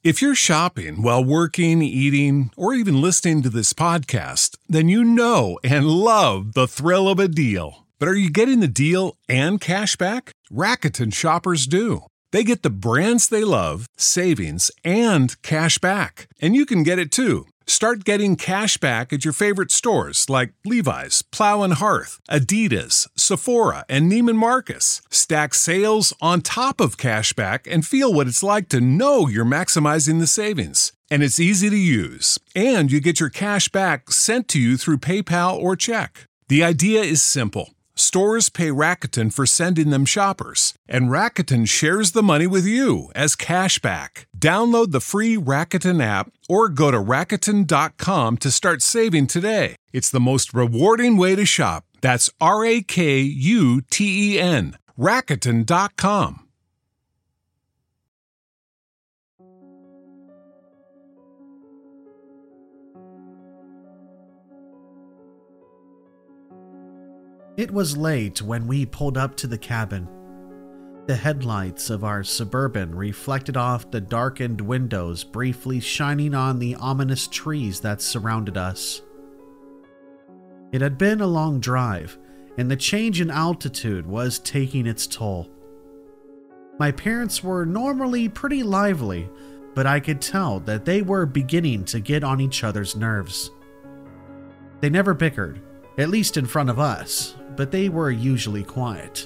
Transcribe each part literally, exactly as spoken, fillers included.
If you're shopping while working, eating, or even listening to this podcast, then you know and love the thrill of a deal. But are you getting the deal and cash back? Rakuten shoppers do. They get the brands they love, savings, and cash back. And you can get it too. Start getting cash back at your favorite stores like Levi's, Plow and Hearth, Adidas, Sephora, and Neiman Marcus. Stack sales on top of cash back and feel what it's like to know you're maximizing the savings. And it's easy to use. And you get your cash back sent to you through PayPal or check. The idea is simple. Stores pay Rakuten for sending them shoppers, and Rakuten shares the money with you as cash back. Download the free Rakuten app or go to Rakuten dot com to start saving today. It's the most rewarding way to shop. That's R A K U T E N, Rakuten dot com. It was late when we pulled up to the cabin. The headlights of our Suburban reflected off the darkened windows, briefly shining on the ominous trees that surrounded us. It had been a long drive, and the change in altitude was taking its toll. My parents were normally pretty lively, but I could tell that they were beginning to get on each other's nerves. They never bickered, at least in front of us, but they were usually quiet.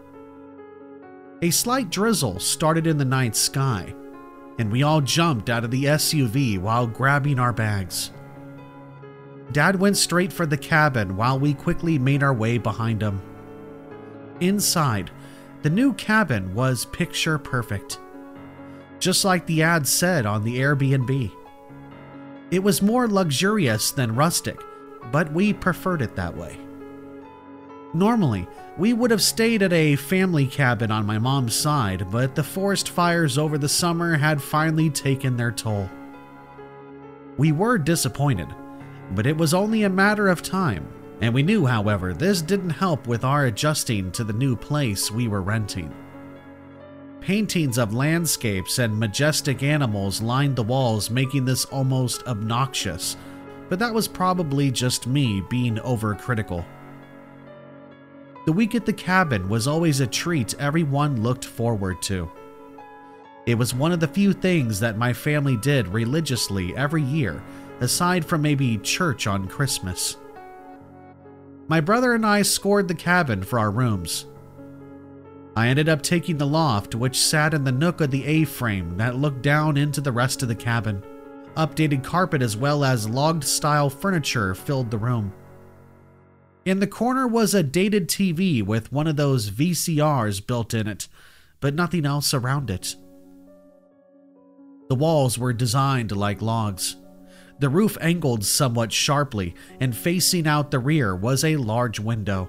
A slight drizzle started in the night sky, and we all jumped out of the S U V while grabbing our bags. Dad went straight for the cabin while we quickly made our way behind him. Inside, the new cabin was picture perfect, just like the ad said on the Airbnb. It was more luxurious than rustic, but we preferred it that way. Normally, we would have stayed at a family cabin on my mom's side, but the forest fires over the summer had finally taken their toll. We were disappointed, but it was only a matter of time, and we knew, however, this didn't help with our adjusting to the new place we were renting. Paintings of landscapes and majestic animals lined the walls, making this almost obnoxious, but that was probably just me being overcritical. The week at the cabin was always a treat everyone looked forward to. It was one of the few things that my family did religiously every year, aside from maybe church on Christmas. My brother and I scored the cabin for our rooms. I ended up taking the loft, which sat in the nook of the A-frame that looked down into the rest of the cabin. Updated carpet as well as logged-style furniture filled the room. In the corner was a dated T V with one of those V C Rs built in it, but nothing else around it. The walls were designed like logs. The roof angled somewhat sharply, and facing out the rear was a large window.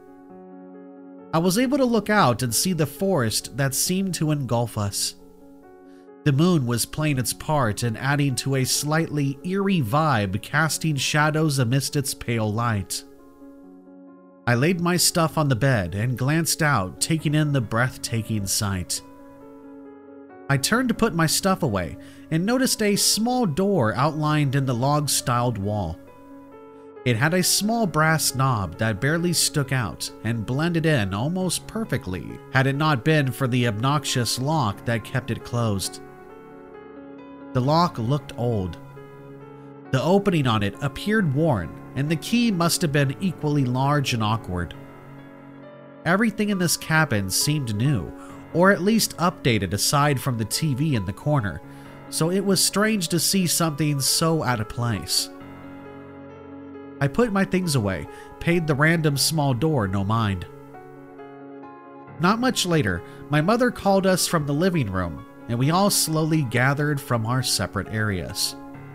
I was able to look out and see the forest that seemed to engulf us. The moon was playing its part and adding to a slightly eerie vibe, casting shadows amidst its pale light. I laid my stuff on the bed and glanced out, taking in the breathtaking sight. I turned to put my stuff away and noticed a small door outlined in the log-styled wall. It had a small brass knob that barely stuck out and blended in almost perfectly had it not been for the obnoxious lock that kept it closed. The lock looked old. The opening on it appeared worn, and the key must have been equally large and awkward. Everything in this cabin seemed new, or at least updated aside from the T V in the corner, so it was strange to see something so out of place. I put my things away, paid the random small door no mind. Not much later, my mother called us from the living room, and we all slowly gathered from our separate areas.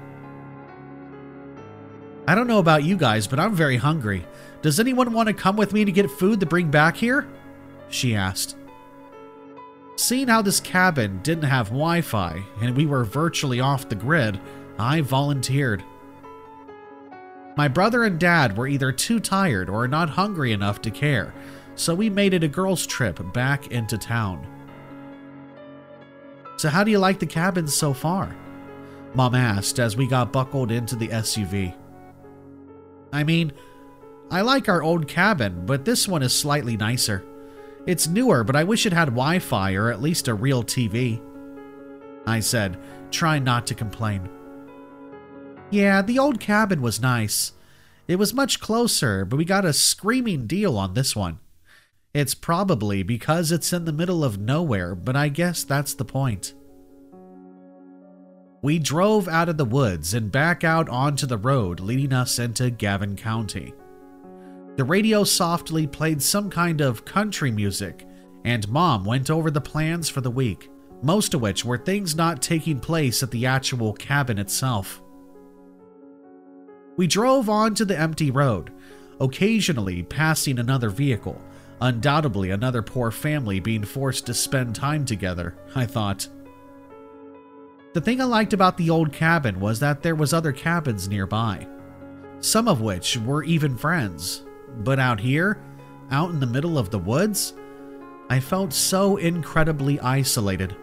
I don't know about you guys, but I'm very hungry. Does anyone want to come with me to get food to bring back here? She asked. Seeing how this cabin didn't have Wi-Fi and we were virtually off the grid, I volunteered. My brother and dad were either too tired or not hungry enough to care, so we made it a girls' trip back into town. "So how do you like the cabin so far?" Mom asked as we got buckled into the S U V. "I mean, I like our old cabin, but this one is slightly nicer. It's newer, but I wish it had Wi-Fi or at least a real T V," I said, trying not to complain. "Yeah, the old cabin was nice. It was much closer, but we got a screaming deal on this one. It's probably because it's in the middle of nowhere, but I guess that's the point." We drove out of the woods and back out onto the road leading us into Gavin County. The radio softly played some kind of country music, and Mom went over the plans for the week, most of which were things not taking place at the actual cabin itself. We drove onto the empty road, occasionally passing another vehicle, undoubtedly another poor family being forced to spend time together, I thought. The thing I liked about the old cabin was that there was other cabins nearby, some of which were even friends. But out here, out in the middle of the woods, I felt so incredibly isolated.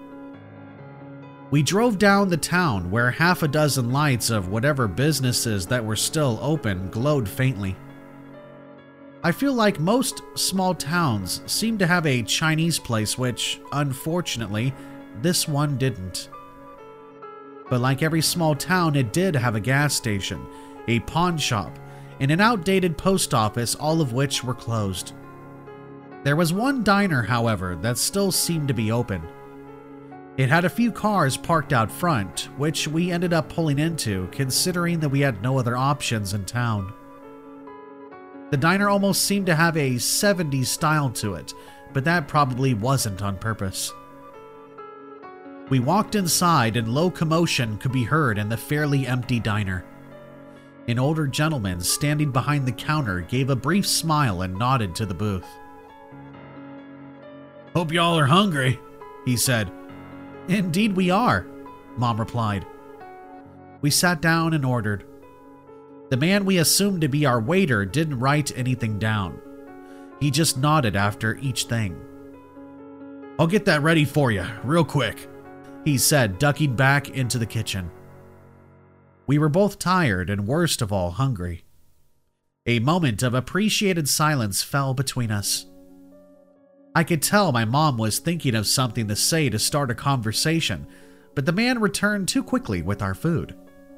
We drove down the town where half a dozen lights of whatever businesses that were still open glowed faintly. I feel like most small towns seem to have a Chinese place, which, unfortunately, this one didn't. But like every small town, it did have a gas station, a pawn shop, and an outdated post office, all of which were closed. There was one diner, however, that still seemed to be open. It had a few cars parked out front, which we ended up pulling into, considering that we had no other options in town. The diner almost seemed to have a seventies style to it, but that probably wasn't on purpose. We walked inside and low commotion could be heard in the fairly empty diner. An older gentleman standing behind the counter gave a brief smile and nodded to the booth. "Hope y'all are hungry," he said. "Indeed we are," Mom replied. We sat down and ordered. The man we assumed to be our waiter didn't write anything down. He just nodded after each thing. "I'll get that ready for you, real quick," he said, ducking back into the kitchen. We were both tired and, worst of all, hungry. A moment of appreciated silence fell between us. I could tell my mom was thinking of something to say to start a conversation, but the man returned too quickly with our food.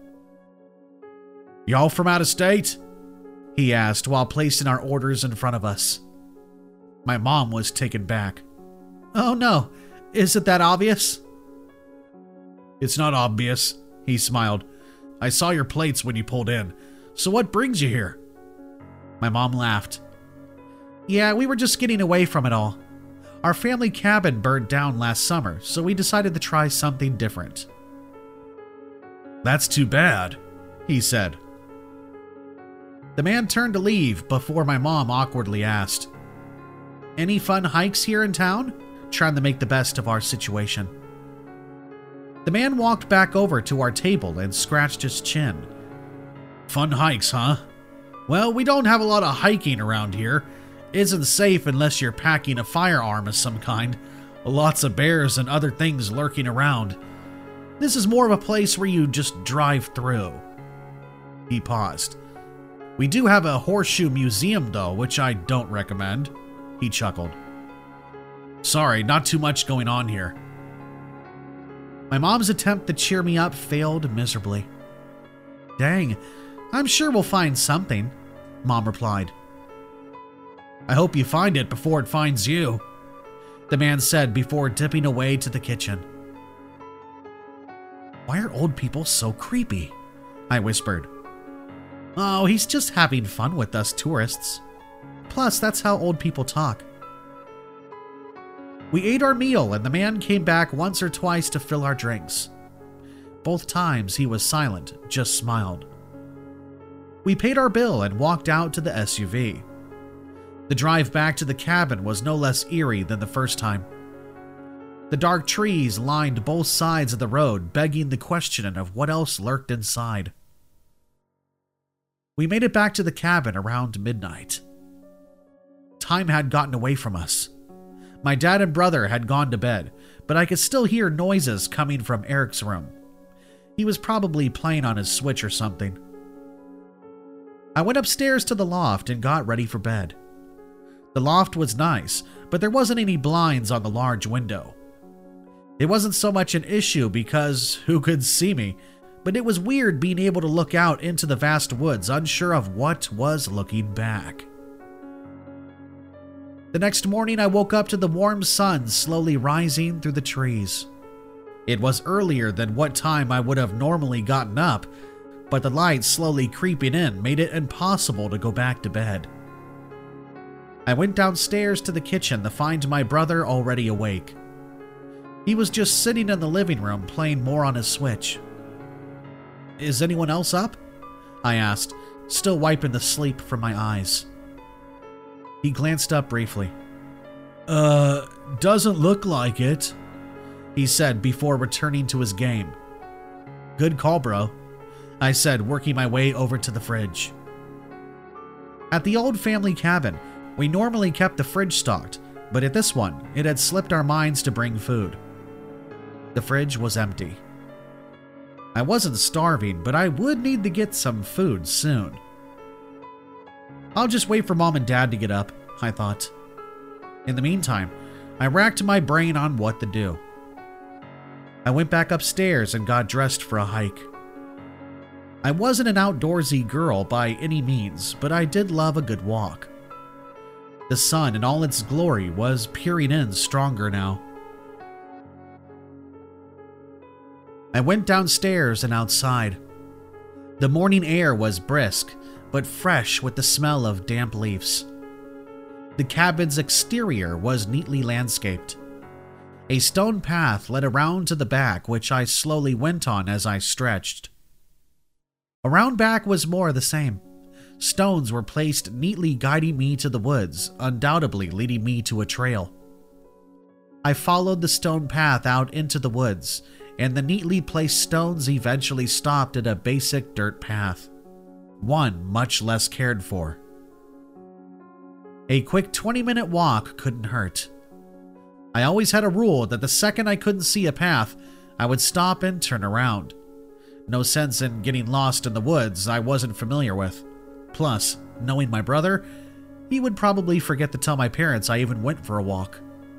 "Y'all from out of state?" he asked while placing our orders in front of us. My mom was taken back. "Oh no, is it that obvious?" "It's not obvious," he smiled. "I saw your plates when you pulled in. So what brings you here?" My mom laughed. "Yeah, we were just getting away from it all. Our family cabin burned down last summer, so we decided to try something different." "That's too bad," he said. The man turned to leave before my mom awkwardly asked, "Any fun hikes here in town?" trying to make the best of our situation. The man walked back over to our table and scratched his chin. "Fun hikes, huh? Well, we don't have a lot of hiking around here. Isn't safe unless you're packing a firearm of some kind. Lots of bears and other things lurking around. This is more of a place where you just drive through." He paused. "We do have a horseshoe museum though, which I don't recommend," he chuckled. "Sorry, not too much going on here." My mom's attempt to cheer me up failed miserably. "Dang, I'm sure we'll find something," Mom replied. "I hope you find it before it finds you," the man said before dipping away to the kitchen. "Why are old people so creepy?" I whispered. "Oh, he's just having fun with us tourists. Plus, that's how old people talk." We ate our meal and the man came back once or twice to fill our drinks. Both times he was silent, just smiled. We paid our bill and walked out to the S U V. The drive back to the cabin was no less eerie than the first time. The dark trees lined both sides of the road, begging the question of what else lurked inside. We made it back to the cabin around midnight. Time had gotten away from us. My dad and brother had gone to bed, but I could still hear noises coming from Eric's room. He was probably playing on his Switch or something. I went upstairs to the loft and got ready for bed. The loft was nice, but there wasn't any blinds on the large window. It wasn't so much an issue because who could see me, but it was weird being able to look out into the vast woods, unsure of what was looking back. The next morning, I woke up to the warm sun slowly rising through the trees. It was earlier than what time I would have normally gotten up, but the light slowly creeping in made it impossible to go back to bed. I went downstairs to the kitchen to find my brother already awake. He was just sitting in the living room playing more on his Switch. "Is anyone else up?" I asked, still wiping the sleep from my eyes. He glanced up briefly. Uh, doesn't look like it," he said before returning to his game. "Good call, bro," I said, working my way over to the fridge. At the old family cabin, we normally kept the fridge stocked, but at this one, it had slipped our minds to bring food. The fridge was empty. I wasn't starving, but I would need to get some food soon. I'll just wait for Mom and Dad to get up, I thought. In the meantime, I racked my brain on what to do. I went back upstairs and got dressed for a hike. I wasn't an outdoorsy girl by any means, but I did love a good walk. The sun in all its glory was peering in stronger now. I went downstairs and outside. The morning air was brisk, but fresh with the smell of damp leaves. The cabin's exterior was neatly landscaped. A stone path led around to the back, which I slowly went on as I stretched. Around back was more of the same. Stones were placed neatly guiding me to the woods, undoubtedly leading me to a trail. I followed the stone path out into the woods, and the neatly placed stones eventually stopped at a basic dirt path, one much less cared for. A quick twenty-minute walk couldn't hurt. I always had a rule that the second I couldn't see a path, I would stop and turn around. No sense in getting lost in the woods I wasn't familiar with. Plus, knowing my brother, he would probably forget to tell my parents I even went for a walk.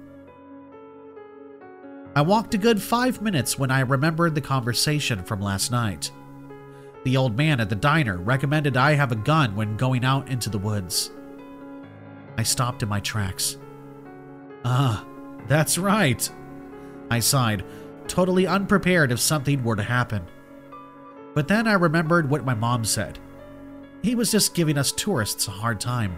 I walked a good five minutes when I remembered the conversation from last night. The old man at the diner recommended I have a gun when going out into the woods. I stopped in my tracks. Ah, that's right, I sighed, totally unprepared if something were to happen. But then I remembered what my mom said. He was just giving us tourists a hard time.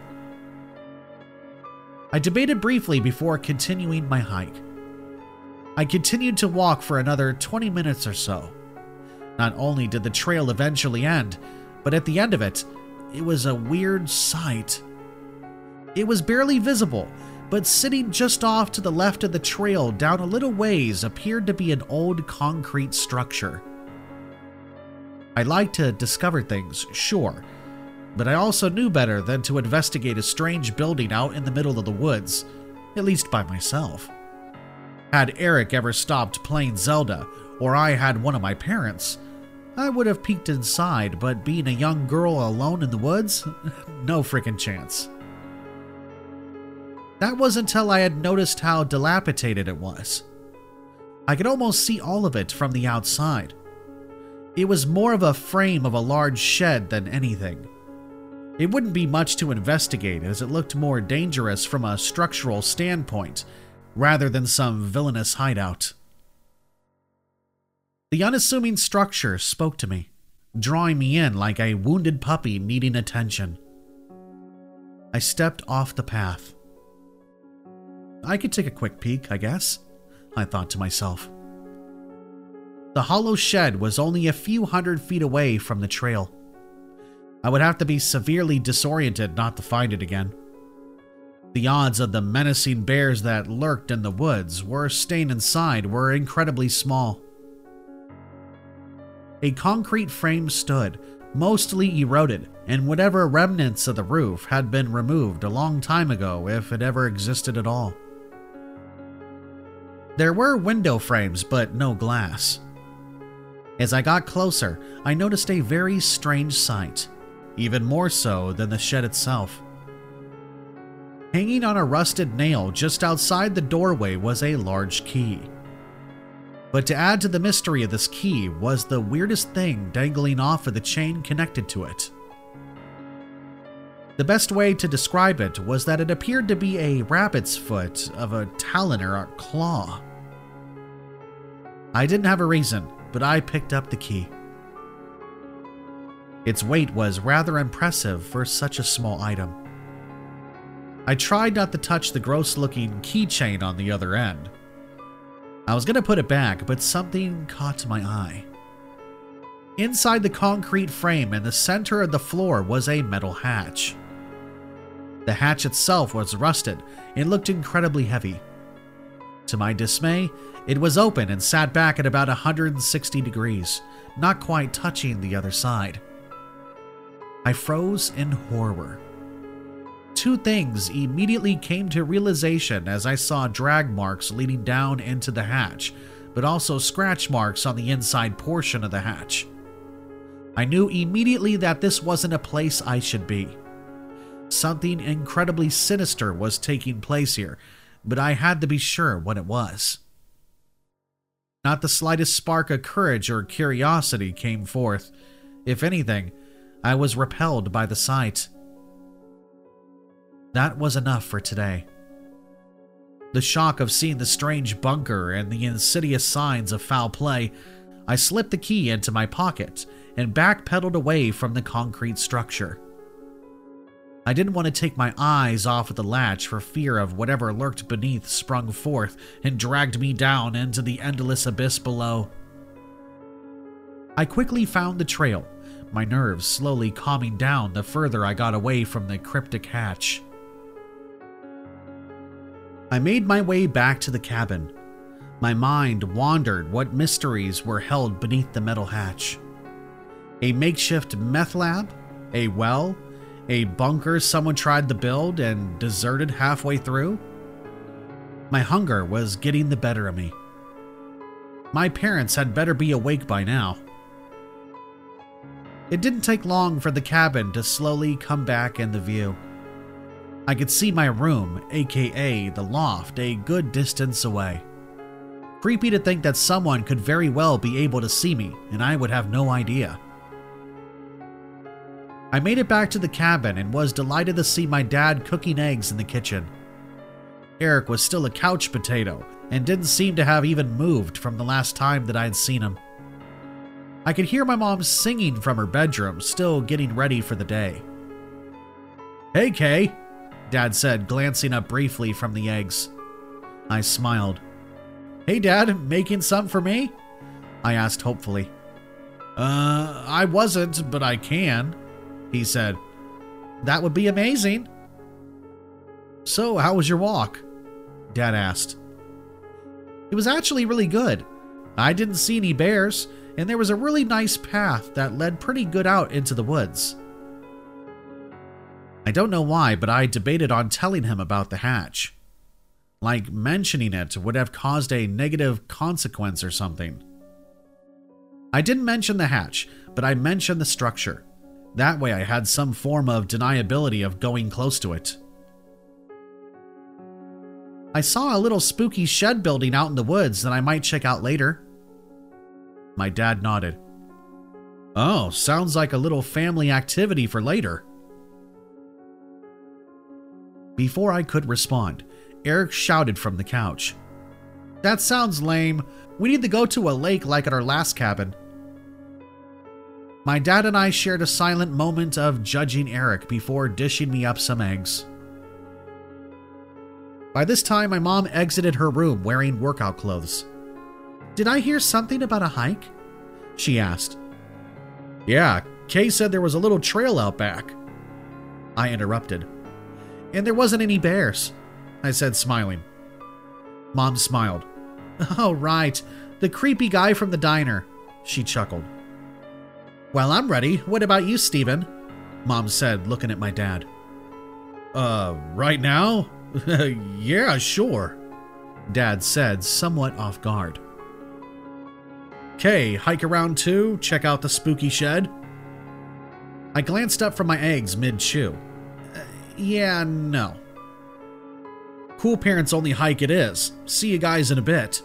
I debated briefly before continuing my hike. I continued to walk for another twenty minutes or so. Not only did the trail eventually end, but at the end of it, it was a weird sight. It was barely visible, but sitting just off to the left of the trail down a little ways appeared to be an old concrete structure. I like to discover things, sure, but I also knew better than to investigate a strange building out in the middle of the woods, at least by myself. Had Eric ever stopped playing Zelda, or I had one of my parents, I would have peeked inside, but being a young girl alone in the woods? No frickin' chance. That was until I had noticed how dilapidated it was. I could almost see all of it from the outside. It was more of a frame of a large shed than anything. It wouldn't be much to investigate, as it looked more dangerous from a structural standpoint, rather than some villainous hideout. The unassuming structure spoke to me, drawing me in like a wounded puppy needing attention. I stepped off the path. I could take a quick peek, I guess, I thought to myself. The hollow shed was only a few hundred feet away from the trail. I would have to be severely disoriented not to find it again. The odds of the menacing bears that lurked in the woods were staying inside were incredibly small. A concrete frame stood, mostly eroded, and whatever remnants of the roof had been removed a long time ago if it ever existed at all. There were window frames, but no glass. As I got closer, I noticed a very strange sight, even more so than the shed itself. Hanging on a rusted nail just outside the doorway was a large key. But to add to the mystery of this key was the weirdest thing dangling off of the chain connected to it. The best way to describe it was that it appeared to be a rabbit's foot of a talon or a claw. I didn't have a reason, but I picked up the key. Its weight was rather impressive for such a small item. I tried not to touch the gross-looking keychain on the other end. I was going to put it back, but something caught my eye. Inside the concrete frame in the center of the floor was a metal hatch. The hatch itself was rusted and looked incredibly heavy. To my dismay, it was open and sat back at about one hundred sixty degrees, not quite touching the other side. I froze in horror. Two things immediately came to realization as I saw drag marks leading down into the hatch, but also scratch marks on the inside portion of the hatch. I knew immediately that this wasn't a place I should be. Something incredibly sinister was taking place here, but I had to be sure what it was. Not the slightest spark of courage or curiosity came forth. If anything, I was repelled by the sight. That was enough for today. The shock of seeing the strange bunker and the insidious signs of foul play, I slipped the key into my pocket and backpedaled away from the concrete structure. I didn't want to take my eyes off of the latch for fear of whatever lurked beneath sprung forth and dragged me down into the endless abyss below. I quickly found the trail, my nerves slowly calming down the further I got away from the cryptic hatch. I made my way back to the cabin. My mind wandered what mysteries were held beneath the metal hatch. A makeshift meth lab? A well? A bunker someone tried to build and deserted halfway through? My hunger was getting the better of me. My parents had better be awake by now. It didn't take long for the cabin to slowly come back in the view. I could see my room, aka the loft, a good distance away. Creepy to think that someone could very well be able to see me, and I would have no idea. I made it back to the cabin and was delighted to see my dad cooking eggs in the kitchen. Eric was still a couch potato and didn't seem to have even moved from the last time that I had seen him. I could hear my mom singing from her bedroom, still getting ready for the day. "Hey, Kay," Dad said, glancing up briefly from the eggs. I smiled. "Hey, Dad, making some for me?" I asked hopefully. Uh, I wasn't, but I can," he said. "That would be amazing." "So, how was your walk?" Dad asked. "It was actually really good. I didn't see any bears, and there was a really nice path that led pretty good out into the woods." I don't know why, but I debated on telling him about the hatch. Like mentioning it would have caused a negative consequence or something. I didn't mention the hatch, but I mentioned the structure. That way I had some form of deniability of going close to it. "I saw a little spooky shed building out in the woods that I might check out later." My dad nodded. "Oh, sounds like a little family activity for later." Before I could respond, Eric shouted from the couch. "That sounds lame. We need to go to a lake like at our last cabin." My dad and I shared a silent moment of judging Eric before dishing me up some eggs. By this time, my mom exited her room wearing workout clothes. "Did I hear something about a hike?" she asked. "Yeah, Kay said there was a little trail out back." I interrupted. "And there wasn't any bears," I said, smiling. Mom smiled. "Oh, right, the creepy guy from the diner," she chuckled. "Well, I'm ready. What about you, Steven?" Mom said, looking at my dad. Uh, right now? Yeah, sure." Dad said, somewhat off guard. "'Kay, hike around too? Check out the spooky shed?" I glanced up from my eggs mid-chew. Uh, yeah, no. "Cool parents only hike it is. See you guys in a bit."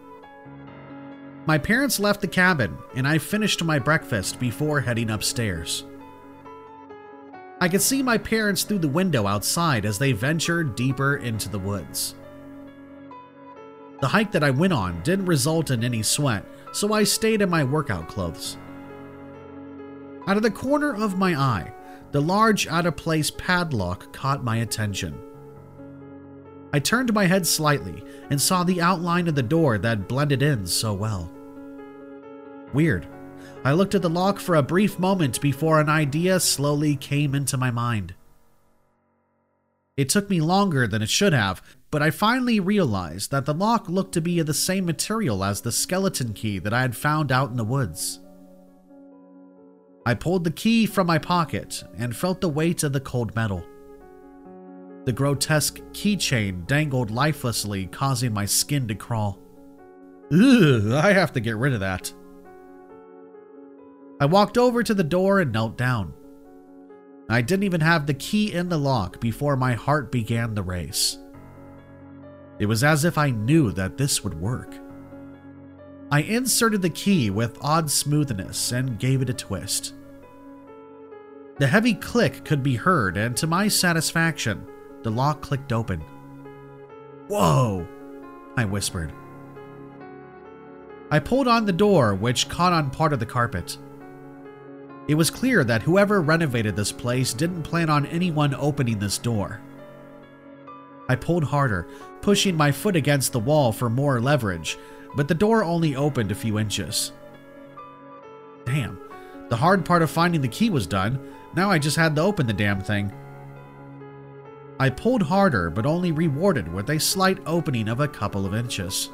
My parents left the cabin, and I finished my breakfast before heading upstairs. I could see my parents through the window outside as they ventured deeper into the woods. The hike that I went on didn't result in any sweat, so I stayed in my workout clothes. Out of the corner of my eye, the large out-of-place padlock caught my attention. I turned my head slightly and saw the outline of the door that blended in so well. Weird. I looked at the lock for a brief moment before an idea slowly came into my mind. It took me longer than it should have, but I finally realized that the lock looked to be of the same material as the skeleton key that I had found out in the woods. I pulled the key from my pocket and felt the weight of the cold metal. The grotesque keychain dangled lifelessly, causing my skin to crawl. Ugh, I have to get rid of that. I walked over to the door and knelt down. I didn't even have the key in the lock before my heart began to race. It was as if I knew that this would work. I inserted the key with odd smoothness and gave it a twist. The heavy click could be heard, and to my satisfaction, the lock clicked open. "Whoa!" I whispered. I pulled on the door, which caught on part of the carpet. It was clear that whoever renovated this place didn't plan on anyone opening this door. I pulled harder, pushing my foot against the wall for more leverage, but the door only opened a few inches. Damn, the hard part of finding the key was done. Now I just had to open the damn thing. I pulled harder, but only rewarded with a slight opening of a couple of inches.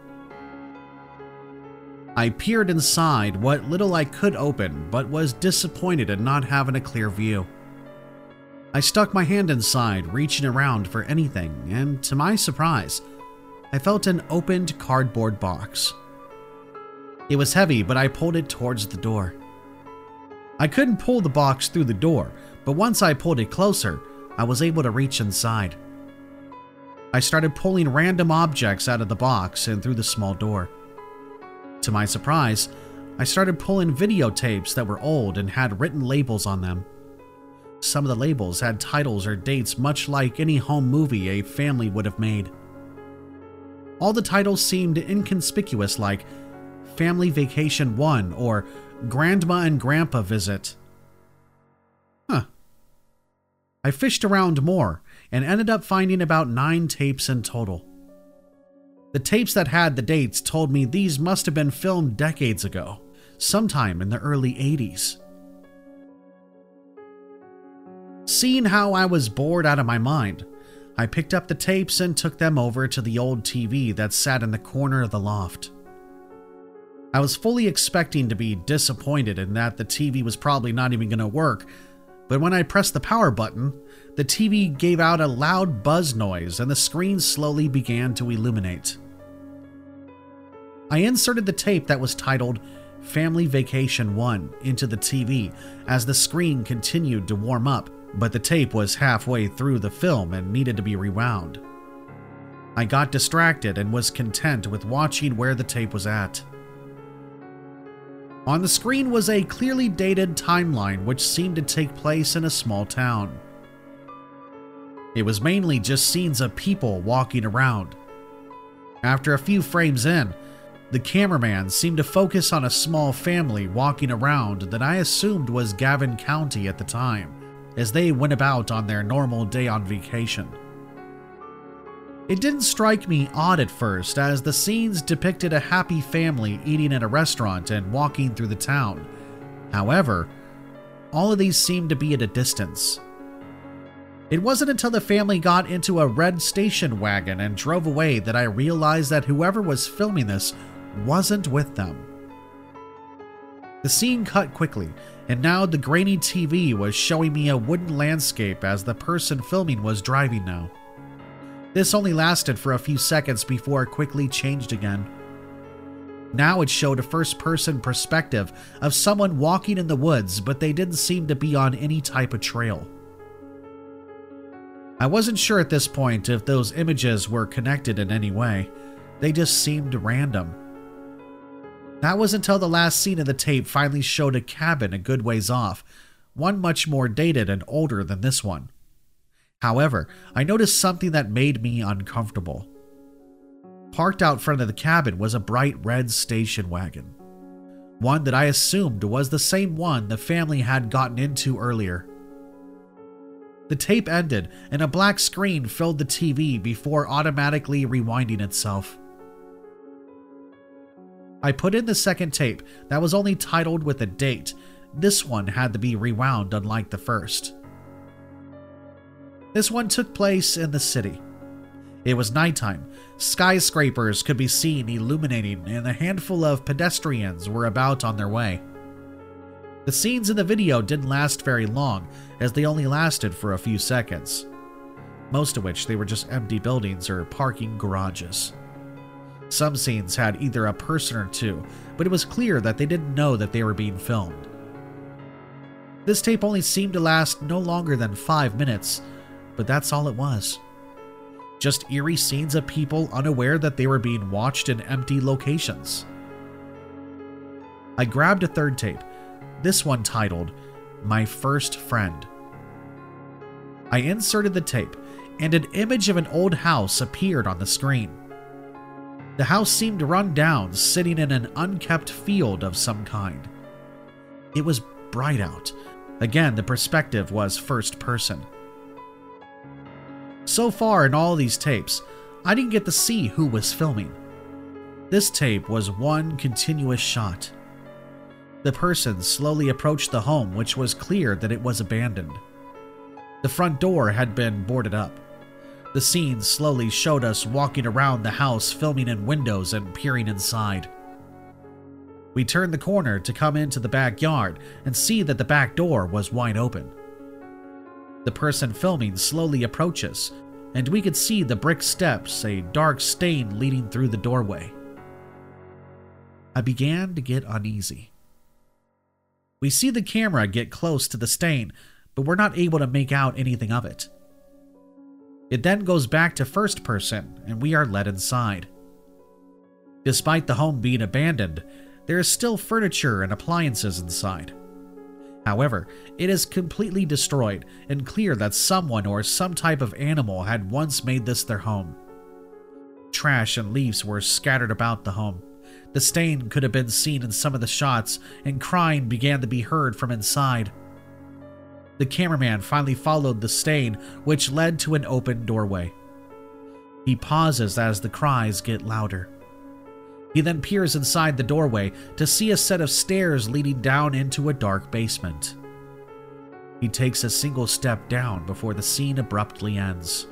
I peered inside what little I could open, but was disappointed in not having a clear view. I stuck my hand inside, reaching around for anything, and to my surprise, I felt an opened cardboard box. It was heavy, but I pulled it towards the door. I couldn't pull the box through the door, but once I pulled it closer, I was able to reach inside. I started pulling random objects out of the box and through the small door. To my surprise, I started pulling videotapes that were old and had written labels on them. Some of the labels had titles or dates much like any home movie a family would have made. All the titles seemed inconspicuous, like Family Vacation one or Grandma and Grandpa Visit. Huh. I fished around more and ended up finding about nine tapes in total. The tapes that had the dates told me these must have been filmed decades ago, sometime in the early eighties. Seeing how I was bored out of my mind, I picked up the tapes and took them over to the old T V that sat in the corner of the loft. I was fully expecting to be disappointed in that the T V was probably not even going to work, but when I pressed the power button, the T V gave out a loud buzz noise and the screen slowly began to illuminate. I inserted the tape that was titled Family Vacation one into the T V as the screen continued to warm up, but the tape was halfway through the film and needed to be rewound. I got distracted and was content with watching where the tape was at. On the screen was a clearly dated timeline which seemed to take place in a small town. It was mainly just scenes of people walking around. After a few frames in, the cameraman seemed to focus on a small family walking around that I assumed was Gavin County at the time, as they went about on their normal day on vacation. It didn't strike me odd at first, as the scenes depicted a happy family eating at a restaurant and walking through the town. However, all of these seemed to be at a distance. It wasn't until the family got into a red station wagon and drove away that I realized that whoever was filming this wasn't with them. The scene cut quickly, and now the grainy T V was showing me a wooden landscape as the person filming was driving now. This only lasted for a few seconds before it quickly changed again. Now it showed a first-person perspective of someone walking in the woods, but they didn't seem to be on any type of trail. I wasn't sure at this point if those images were connected in any way. They just seemed random. That was until the last scene of the tape finally showed a cabin a good ways off, one much more dated and older than this one. However, I noticed something that made me uncomfortable. Parked out front of the cabin was a bright red station wagon, one that I assumed was the same one the family had gotten into earlier. The tape ended and a black screen filled the T V before automatically rewinding itself. I put in the second tape that was only titled with a date. This one had to be rewound unlike the first. This one took place in the city. It was nighttime. Skyscrapers could be seen illuminating and a handful of pedestrians were about on their way. The scenes in the video didn't last very long, as they only lasted for a few seconds, most of which they were just empty buildings or parking garages. Some scenes had either a person or two, but it was clear that they didn't know that they were being filmed. This tape only seemed to last no longer than five minutes, but that's all it was. Just eerie scenes of people unaware that they were being watched in empty locations. I grabbed a third tape, this one titled, My First Friend. I inserted the tape, and an image of an old house appeared on the screen. The house seemed run down, sitting in an unkept field of some kind. It was bright out. Again, the perspective was first person. So far in all these tapes, I didn't get to see who was filming. This tape was one continuous shot. The person slowly approached the home, which was clear that it was abandoned. The front door had been boarded up. The scene slowly showed us walking around the house, filming in windows and peering inside. We turned the corner to come into the backyard and see that the back door was wide open. The person filming slowly approaches, and we could see the brick steps, a dark stain leading through the doorway. I began to get uneasy. We see the camera get close to the stain, but we're not able to make out anything of it. It then goes back to first person, and we are led inside. Despite the home being abandoned, there is still furniture and appliances inside. However, it is completely destroyed and clear that someone or some type of animal had once made this their home. Trash and leaves were scattered about the home. The stain could have been seen in some of the shots, and crying began to be heard from inside. The cameraman finally followed the stain, which led to an open doorway. He pauses as the cries get louder. He then peers inside the doorway to see a set of stairs leading down into a dark basement. He takes a single step down before the scene abruptly ends.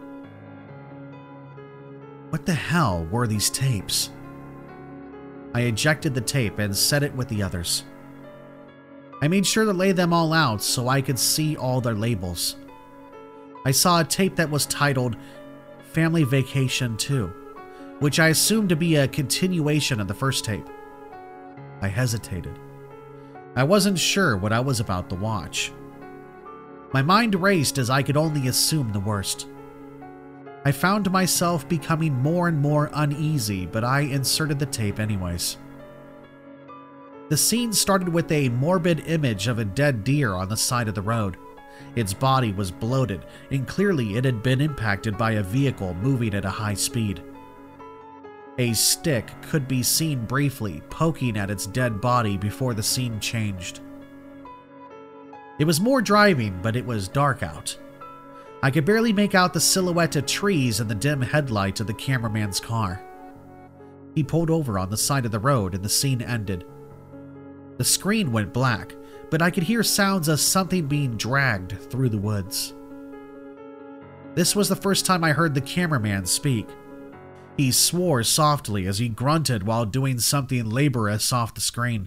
What the hell were these tapes? I ejected the tape and set it with the others. I made sure to lay them all out so I could see all their labels. I saw a tape that was titled Family Vacation two, which I assumed to be a continuation of the first tape. I hesitated. I wasn't sure what I was about to watch. My mind raced as I could only assume the worst. I found myself becoming more and more uneasy, but I inserted the tape anyways. The scene started with a morbid image of a dead deer on the side of the road. Its body was bloated, and clearly it had been impacted by a vehicle moving at a high speed. A stick could be seen briefly poking at its dead body before the scene changed. It was more driving, but it was dark out. I could barely make out the silhouette of trees and the dim headlight of the cameraman's car. He pulled over on the side of the road and the scene ended. The screen went black, but I could hear sounds of something being dragged through the woods. This was the first time I heard the cameraman speak. He swore softly as he grunted while doing something laborious off the screen.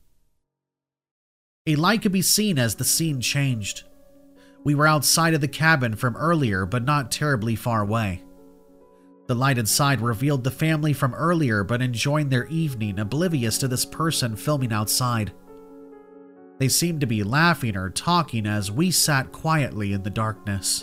A light could be seen as the scene changed. We were outside of the cabin from earlier, but not terribly far away. The light inside revealed the family from earlier but enjoying their evening, oblivious to this person filming outside. They seemed to be laughing or talking as we sat quietly in the darkness.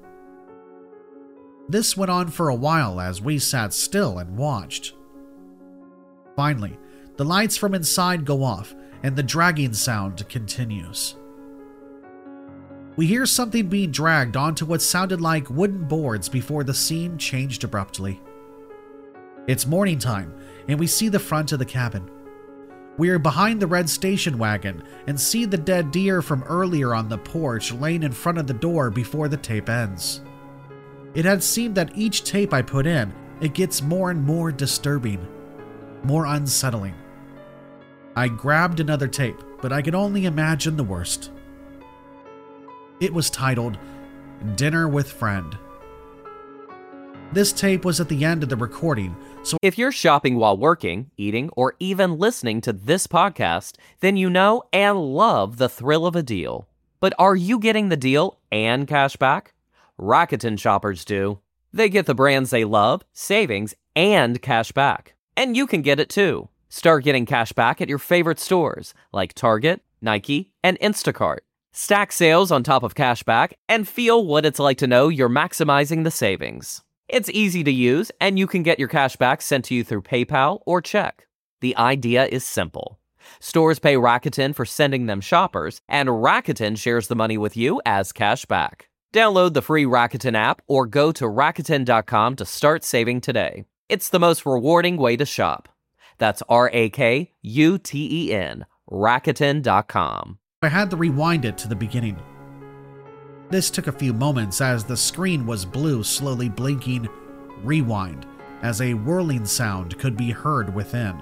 This went on for a while as we sat still and watched. Finally, the lights from inside go off and the dragging sound continues. We hear something being dragged onto what sounded like wooden boards before the scene changed abruptly. It's morning time, and we see the front of the cabin. We are behind the red station wagon and see the dead deer from earlier on the porch laying in front of the door before the tape ends. It had seemed that each tape I put in, it gets more and more disturbing, more unsettling. I grabbed another tape, but I could only imagine the worst. It was titled, Dinner with Friend. This tape was at the end of the recording, so if you're shopping while working, eating, or even listening to this podcast, then you know and love the thrill of a deal. But are you getting the deal and cash back? Rakuten shoppers do. They get the brands they love, savings, and cash back. And you can get it too. Start getting cash back at your favorite stores like Target, Nike, and Instacart. Stack sales on top of cash back and feel what it's like to know you're maximizing the savings. It's easy to use, and you can get your cash back sent to you through PayPal or check. The idea is simple. Stores pay Rakuten for sending them shoppers, and Rakuten shares the money with you as cash back. Download the free Rakuten app or go to Rakuten dot com to start saving today. It's the most rewarding way to shop. That's R A K U T E N, Rakuten dot com. I had to rewind it to the beginning. This took a few moments as the screen was blue, slowly blinking rewind as a whirling sound could be heard within.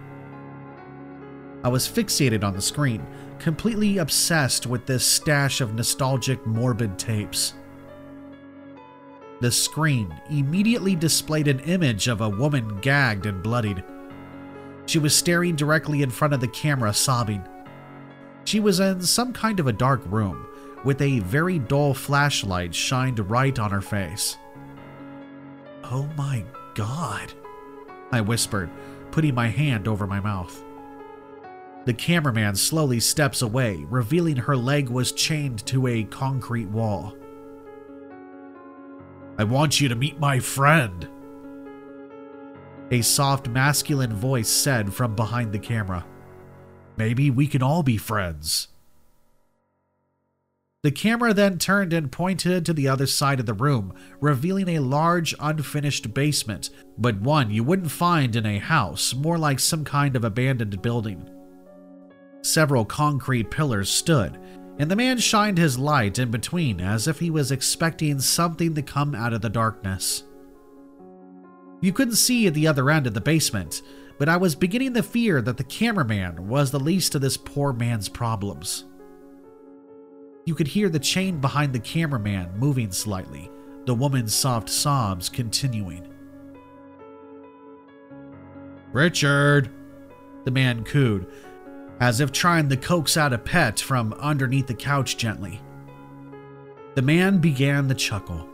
I was fixated on the screen, completely obsessed with this stash of nostalgic, morbid tapes. The screen immediately displayed an image of a woman gagged and bloodied. She was staring directly in front of the camera, sobbing. She was in some kind of a dark room, with a very dull flashlight shined right on her face. "Oh my God," I whispered, putting my hand over my mouth. The cameraman slowly steps away, revealing her leg was chained to a concrete wall. "I want you to meet my friend," a soft masculine voice said from behind the camera. "Maybe we can all be friends." The camera then turned and pointed to the other side of the room, revealing a large, unfinished basement, but one you wouldn't find in a house, more like some kind of abandoned building. Several concrete pillars stood, and the man shined his light in between as if he was expecting something to come out of the darkness. You couldn't see at the other end of the basement, but I was beginning to fear that the cameraman was the least of this poor man's problems. You could hear the chain behind the cameraman moving slightly, the woman's soft sobs continuing. "Richard," the man cooed, as if trying to coax out a pet from underneath the couch gently. The man began to chuckle.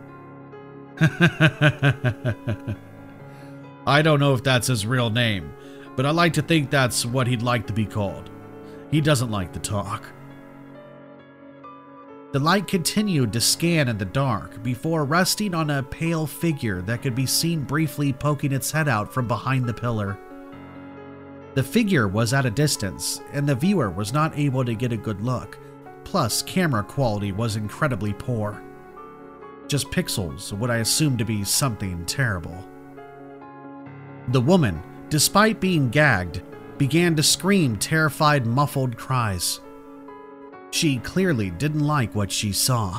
"I don't know if that's his real name, but I like to think that's what he'd like to be called. He doesn't like to talk." The light continued to scan in the dark before resting on a pale figure that could be seen briefly poking its head out from behind the pillar. The figure was at a distance, and the viewer was not able to get a good look, plus camera quality was incredibly poor. Just pixels of what I assumed to be something terrible. The woman, despite being gagged, began to scream terrified, muffled cries. She clearly didn't like what she saw.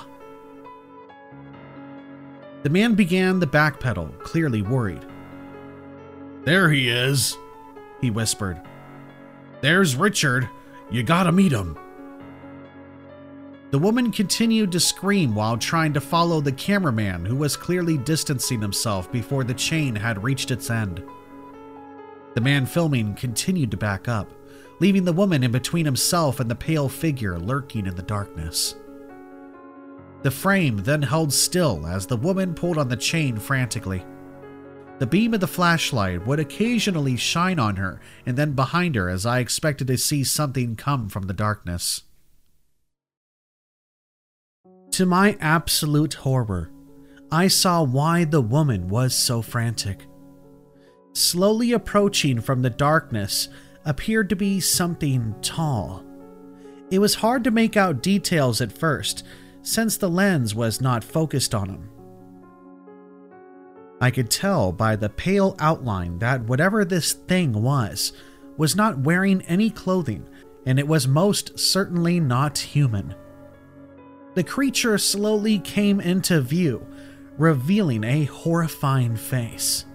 The man began to backpedal, clearly worried. "There he is," he whispered. "There's Richard. You gotta meet him." The woman continued to scream while trying to follow the cameraman, who was clearly distancing himself before the chain had reached its end. The man filming continued to back up, leaving the woman in between himself and the pale figure lurking in the darkness. The frame then held still as the woman pulled on the chain frantically. The beam of the flashlight would occasionally shine on her and then behind her as I expected to see something come from the darkness. To my absolute horror, I saw why the woman was so frantic. Slowly approaching from the darkness appeared to be something tall. It was hard to make out details at first, since the lens was not focused on him. I could tell by the pale outline that whatever this thing was, was not wearing any clothing, and it was most certainly not human. The creature slowly came into view, revealing a horrifying face.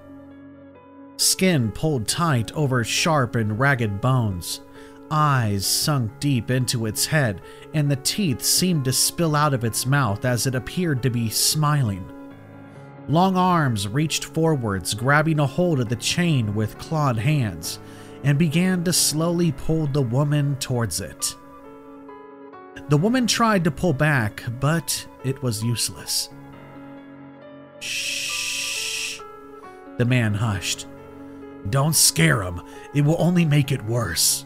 Skin pulled tight over sharp and ragged bones, eyes sunk deep into its head, and the teeth seemed to spill out of its mouth as it appeared to be smiling. Long arms reached forwards, grabbing a hold of the chain with clawed hands, and began to slowly pull the woman towards it. The woman tried to pull back, but it was useless. Shh. The man hushed. Don't scare him. It will only make it worse.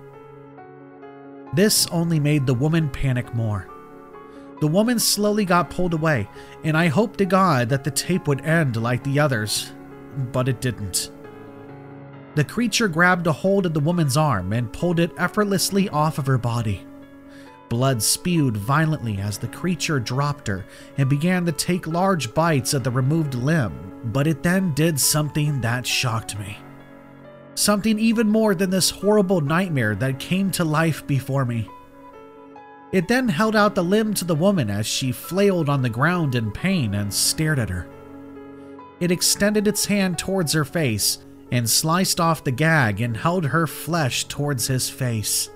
This only made the woman panic more. The woman slowly got pulled away, and I hoped to God that the tape would end like the others, but it didn't. The creature grabbed a hold of the woman's arm and pulled it effortlessly off of her body. Blood spewed violently as the creature dropped her and began to take large bites of the removed limb, but it then did something that shocked me. Something even more than this horrible nightmare that came to life before me. It then held out the limb to the woman as she flailed on the ground in pain and stared at her. It extended its hand towards her face and sliced off the gag and held her flesh towards his face.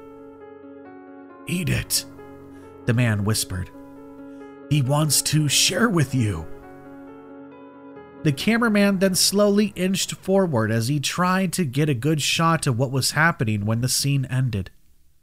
Eat it, the man whispered. He wants to share with you. The cameraman then slowly inched forward as he tried to get a good shot of what was happening when the scene ended.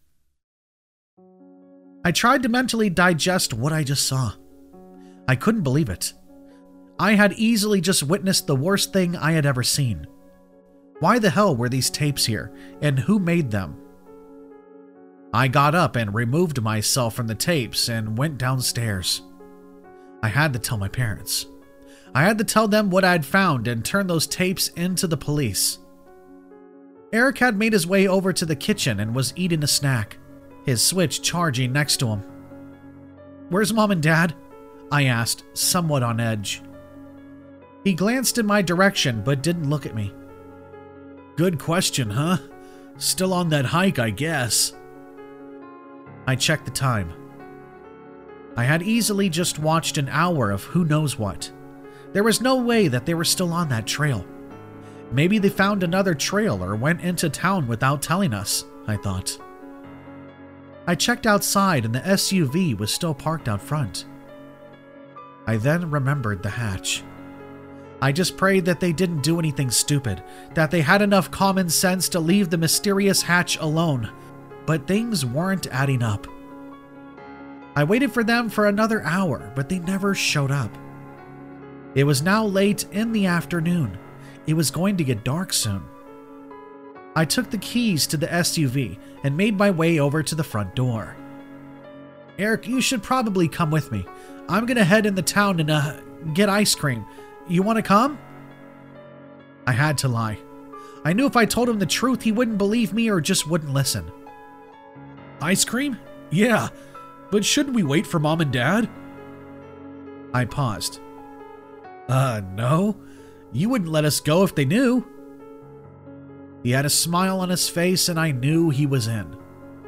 I tried to mentally digest what I just saw. I couldn't believe it. I had easily just witnessed the worst thing I had ever seen. Why the hell were these tapes here, and who made them? I got up and removed myself from the tapes and went downstairs. I had to tell my parents. I had to tell them what I'd found and turn those tapes into the police. Eric had made his way over to the kitchen and was eating a snack, his Switch charging next to him. Where's Mom and Dad? I asked, somewhat on edge. He glanced in my direction but didn't look at me. Good question, huh? Still on that hike, I guess. I checked the time. I had easily just watched an hour of who knows what. There was no way that they were still on that trail. Maybe they found another trail or went into town without telling us, I thought. I checked outside and the S U V was still parked out front. I then remembered the hatch. I just prayed that they didn't do anything stupid, that they had enough common sense to leave the mysterious hatch alone, but things weren't adding up. I waited for them for another hour, but they never showed up. It was now late in the afternoon. It was going to get dark soon. I took the keys to the S U V and made my way over to the front door. Eric, you should probably come with me. I'm gonna head in the town and uh, get ice cream. You want to come? I had to lie. I knew if I told him the truth, he wouldn't believe me or just wouldn't listen. Ice cream? Yeah, but shouldn't we wait for Mom and Dad? I paused. Uh, no. You wouldn't let us go if they knew. He had a smile on his face and I knew he was in.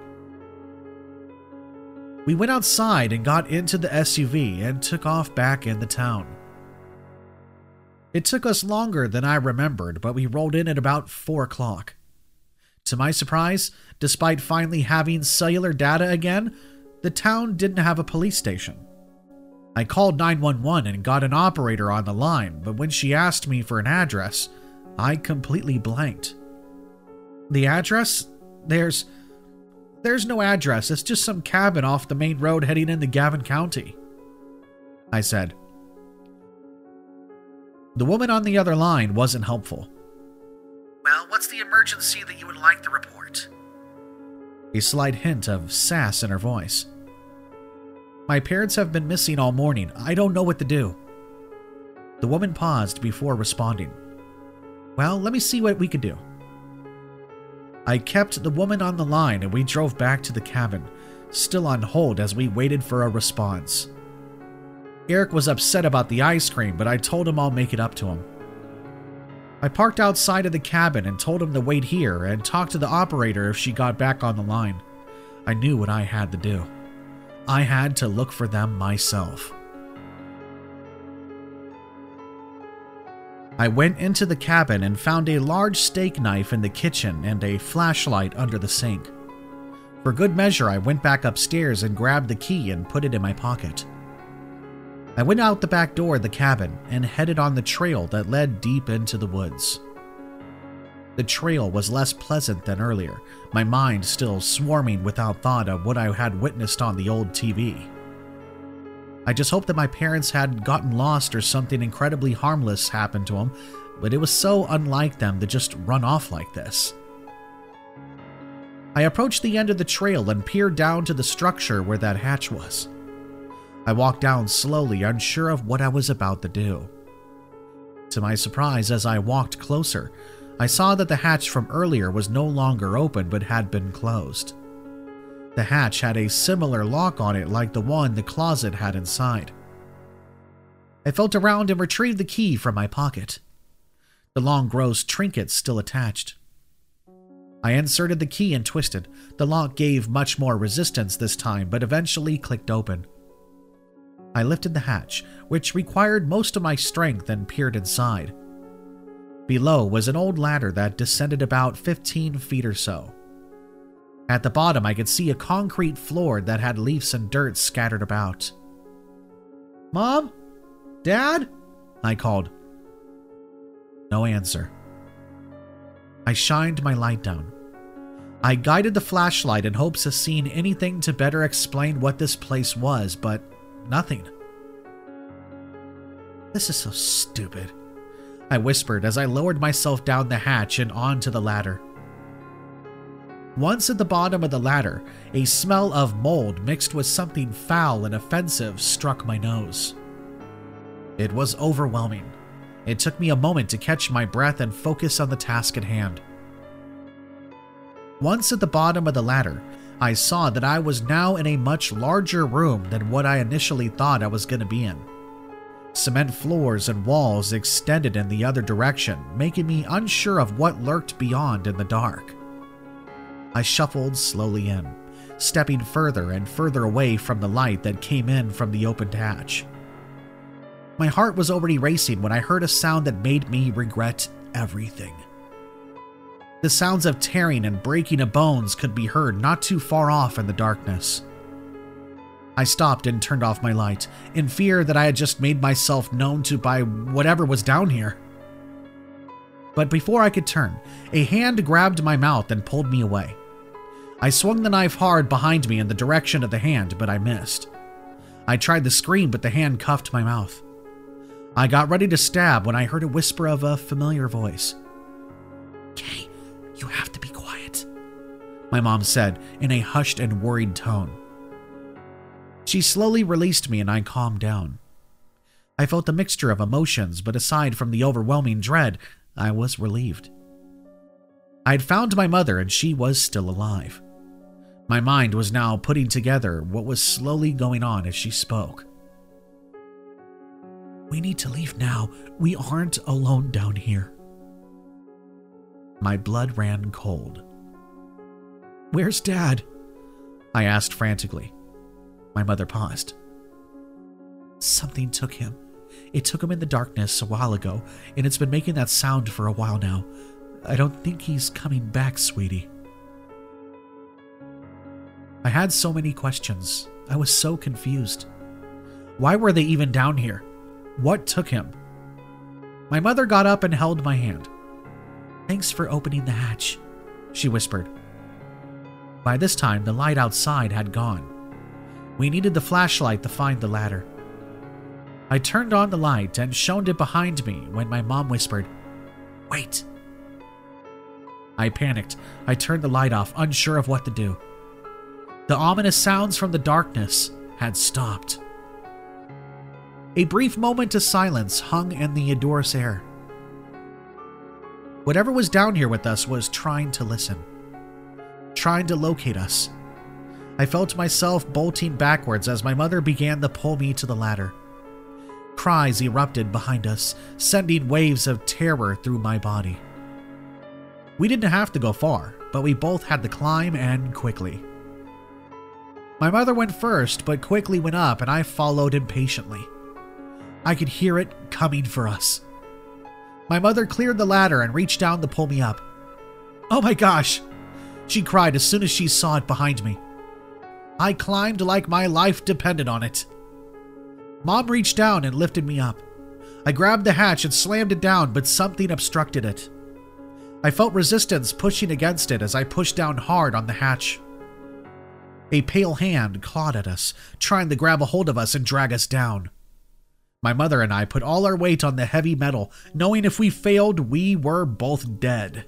We went outside and got into the S U V and took off back in the town. It took us longer than I remembered, but we rolled in at about four o'clock. To my surprise, despite finally having cellular data again, the town didn't have a police station. I called nine one one and got an operator on the line, but when she asked me for an address, I completely blanked. The address? There's... There's no address, it's just some cabin off the main road heading into Gavin County, I said. The woman on the other line wasn't helpful. "Well, what's the emergency that you would like to report?" A slight hint of sass in her voice. "My parents have been missing all morning. I don't know what to do." The woman paused before responding. "Well, let me see what we could do." I kept the woman on the line and we drove back to the cabin, still on hold as we waited for a response. Eric was upset about the ice cream, but I told him I'll make it up to him. I parked outside of the cabin and told him to wait here and talk to the operator if she got back on the line. I knew what I had to do. I had to look for them myself. I went into the cabin and found a large steak knife in the kitchen and a flashlight under the sink. For good measure, I went back upstairs and grabbed the key and put it in my pocket. I went out the back door of the cabin and headed on the trail that led deep into the woods. The trail was less pleasant than earlier, my mind still swarming without thought of what I had witnessed on the old T V. I just hoped that my parents had gotten lost or something incredibly harmless happened to them, but it was so unlike them to just run off like this. I approached the end of the trail and peered down to the structure where that hatch was. I walked down slowly, unsure of what I was about to do. To my surprise, as I walked closer, I saw that the hatch from earlier was no longer open but had been closed. The hatch had a similar lock on it like the one the closet had inside. I felt around and retrieved the key from my pocket. The long gross trinket still attached. I inserted the key and twisted. The lock gave much more resistance this time, but eventually clicked open. I lifted the hatch, which required most of my strength, and peered inside. Below was an old ladder that descended about fifteen feet or so. At the bottom, I could see a concrete floor that had leaves and dirt scattered about. "Mom? Dad?" I called. No answer. I shined my light down. I guided the flashlight in hopes of seeing anything to better explain what this place was, but nothing. "This is so stupid," I whispered as I lowered myself down the hatch and onto the ladder. Once at the bottom of the ladder, a smell of mold mixed with something foul and offensive struck my nose. It was overwhelming. It took me a moment to catch my breath and focus on the task at hand. Once at the bottom of the ladder, I saw that I was now in a much larger room than what I initially thought I was going to be in. Cement floors and walls extended in the other direction, making me unsure of what lurked beyond in the dark. I shuffled slowly in, stepping further and further away from the light that came in from the opened hatch. My heart was already racing when I heard a sound that made me regret everything. The sounds of tearing and breaking of bones could be heard not too far off in the darkness. I stopped and turned off my light, in fear that I had just made myself known to by whatever was down here. But before I could turn, a hand grabbed my mouth and pulled me away. I swung the knife hard behind me in the direction of the hand, but I missed. I tried to scream, but the hand cuffed my mouth. I got ready to stab when I heard a whisper of a familiar voice. "Kay, you have to be quiet," my mom said in a hushed and worried tone. She slowly released me and I calmed down. I felt a mixture of emotions, but aside from the overwhelming dread, I was relieved. I'd found my mother and she was still alive. My mind was now putting together what was slowly going on as she spoke. "We need to leave now. We aren't alone down here." My blood ran cold. "Where's Dad?" I asked frantically. My mother paused. "Something took him. It took him in the darkness a while ago, and it's been making that sound for a while now. I don't think he's coming back, sweetie." I had so many questions. I was so confused. Why were they even down here? What took him? My mother got up and held my hand. "Thanks for opening the hatch," she whispered. By this time, the light outside had gone. We needed the flashlight to find the ladder. I turned on the light and shone it behind me when my mom whispered, "Wait." I panicked. I turned the light off, unsure of what to do. The ominous sounds from the darkness had stopped. A brief moment of silence hung in the Edorus air. Whatever was down here with us was trying to listen, trying to locate us. I felt myself bolting backwards as my mother began to pull me to the ladder. Cries erupted behind us, sending waves of terror through my body. We didn't have to go far, but we both had to climb, and quickly. My mother went first, but quickly went up, and I followed impatiently. I could hear it coming for us. My mother cleared the ladder and reached down to pull me up. "Oh my gosh!" she cried as soon as she saw it behind me. I climbed like my life depended on it. Mom reached down and lifted me up. I grabbed the hatch and slammed it down, but something obstructed it. I felt resistance pushing against it as I pushed down hard on the hatch. A pale hand clawed at us, trying to grab a hold of us and drag us down. My mother and I put all our weight on the heavy metal, knowing if we failed, we were both dead.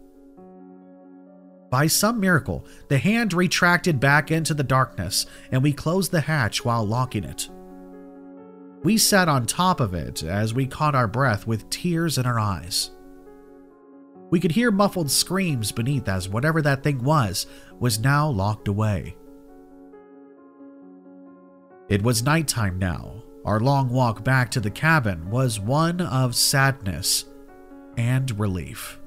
By some miracle, the hand retracted back into the darkness, and we closed the hatch while locking it. We sat on top of it as we caught our breath with tears in our eyes. We could hear muffled screams beneath as whatever that thing was, was now locked away. It was nighttime now. Our long walk back to the cabin was one of sadness and relief.